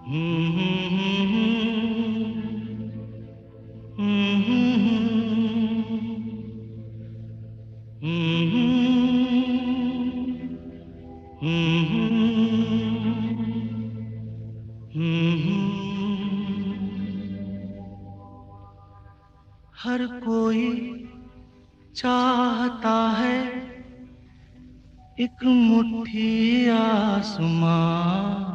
हर कोई चाहता है एक मुट्ठी आसमां,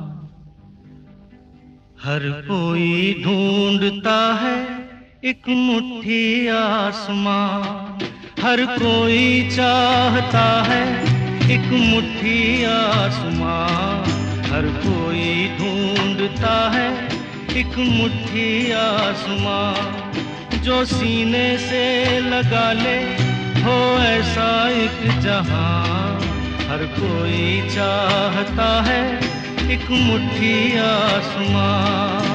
हर कोई ढूंढता है एक मुट्ठी आसमां, हर कोई चाहता है एक मुट्ठी आसमां, हर कोई ढूंढता है एक मुट्ठी आसमां, जो सीने से लगा ले हो ऐसा एक जहां, हर कोई चाहता है एक मुट्ठी आसमां।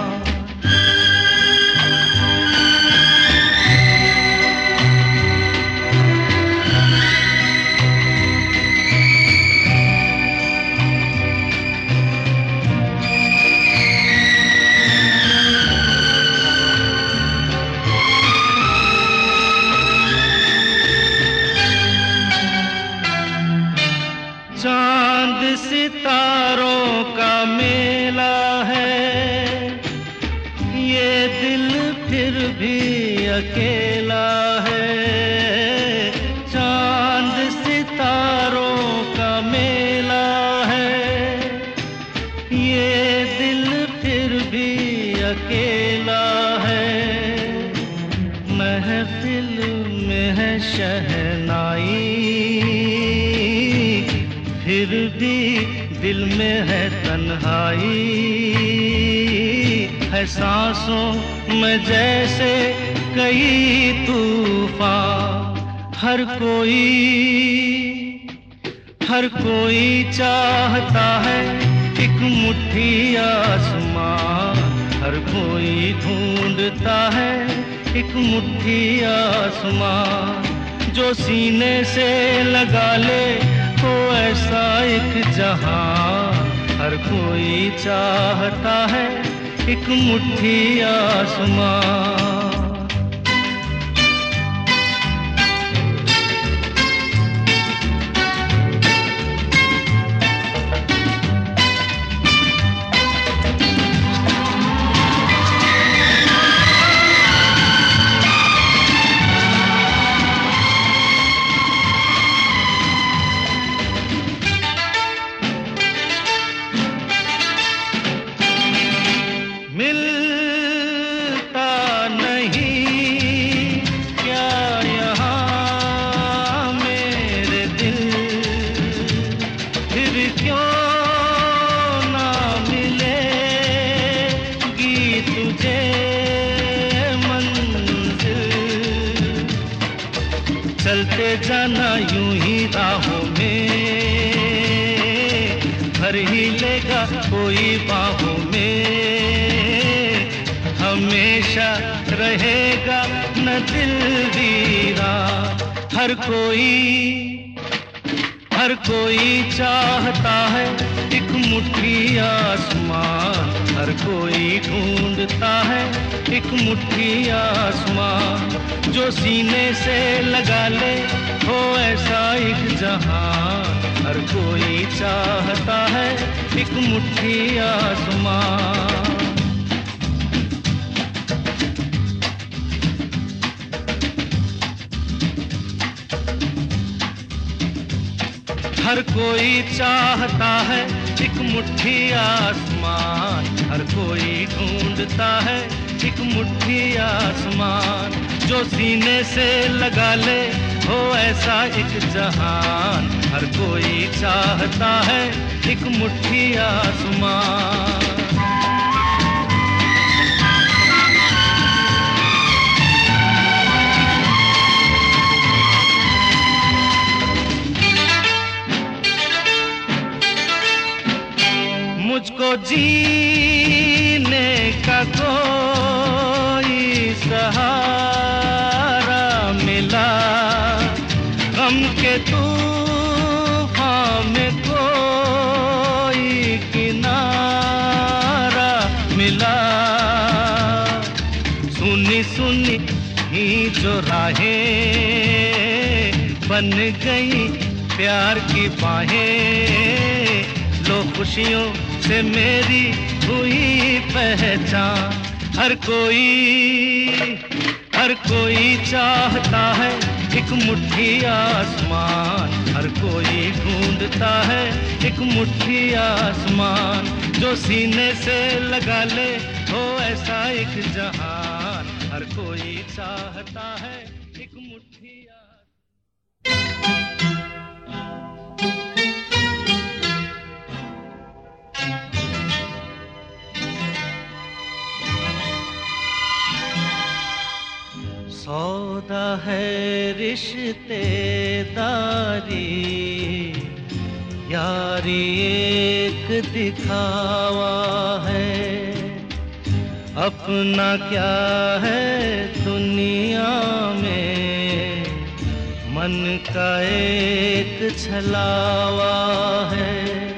चांद सितारों का मेला है, ये दिल फिर भी अकेला है। चांद सितारों का मेला है, ये दिल फिर भी अकेला है। महफिल में है शहनाई, फिर भी दिल में है तन्हाई, है सांसों में जैसे कई तूफान, हर कोई चाहता है एक मुट्ठी आसमां, हर कोई ढूंढता है एक मुट्ठी आसमां, जो सीने से लगा ले हो ऐसा एक जहां, हर कोई चाहता है एक मुट्ठी आसमां। चलते जाना यूं ही राहों में, भर ही लेगा कोई बाहों में, हमेशा रहेगा न दिल वीरान। हर कोई चाहता है एक मुट्ठी आसमान, हर कोई ढूंढता है एक मुट्ठी आसमान, जो सीने से लगा ले हो ऐसा एक जहां, हर कोई चाहता है एक मुट्ठी आसमान। हर कोई चाहता है एक मुट्ठी आसमान, हर कोई ढूंढता है एक मुट्ठी आसमान, जो सीने से लगा ले हो ऐसा एक जहान, हर कोई चाहता है एक मुट्ठी आसमान। मुझको जीने का कोई सहारा मिला, गम के तूफान में कोई किनारा मिला। सुनी सुनी ही जो राहें बन गई प्यार की बाहें, लो खुशियों से मेरी हुई पहचान। हर कोई चाहता है एक मुट्ठी आसमान, हर कोई ढूंढता है एक मुट्ठी आसमान, जो सीने से लगा ले हो ऐसा एक जहान। हर कोई चाहता है एक मुट्ठी सौदा है रिश्तेदारी, यारी एक दिखावा है। अपना क्या है दुनिया में, मन का एक छलावा है।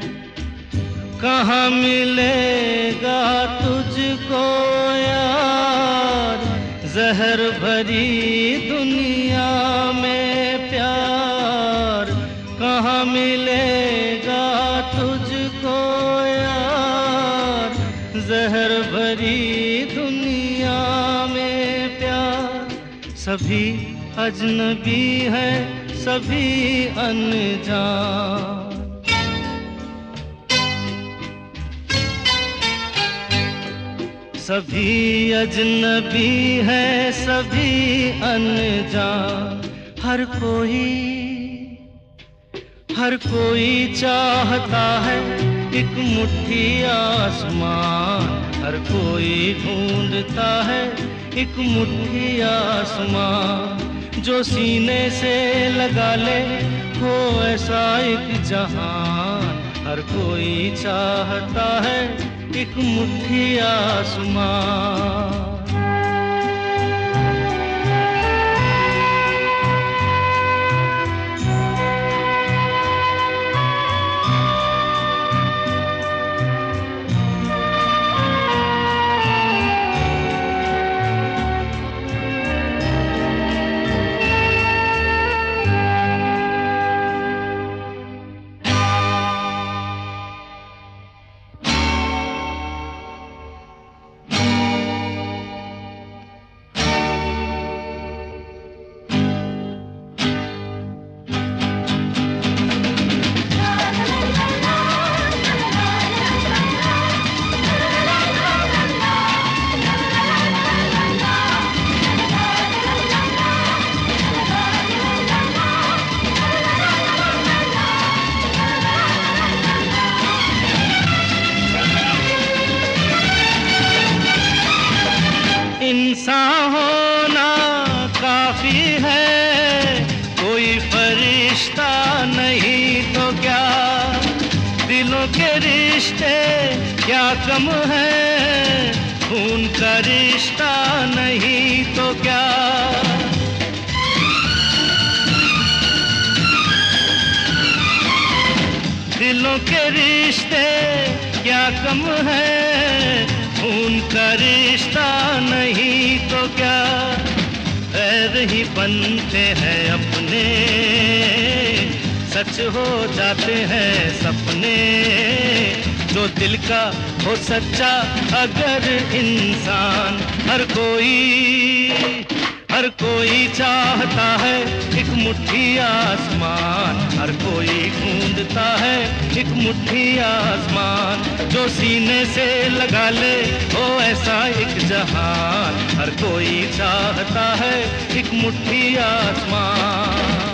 कहाँ मिलेगा तुझको यार जहर भरी दुनिया में प्यार, कहाँ मिलेगा तुझको यार जहर भरी दुनिया में प्यार। सभी अजनबी है सभी अनजान, सभी अजनबी है सभी अनजान। हर कोई चाहता है एक मुट्ठी आसमान, हर कोई ढूंढता है एक मुट्ठी आसमान, जो सीने से लगा ले हो ऐसा एक जहान। हर कोई चाहता है एक मुट्ठी आसमान। इंसान होना काफी है, कोई फरिश्ता नहीं तो क्या। दिलों के रिश्ते क्या कम है, खून का रिश्ता नहीं तो क्या। दिलों के रिश्ते क्या कम है, खून का रिश्ता नहीं तो क्या। गैर ही बनते हैं अपने, सच हो जाते हैं सपने, जो दिल का हो सच्चा अगर इंसान। हर कोई चाहता है एक मुट्ठी आसमान, हर कोई ढूंढता है एक मुट्ठी आसमान, जो सीने से लगा ले हो ऐसा एक जहान। हर कोई चाहता है एक मुट्ठी आसमान।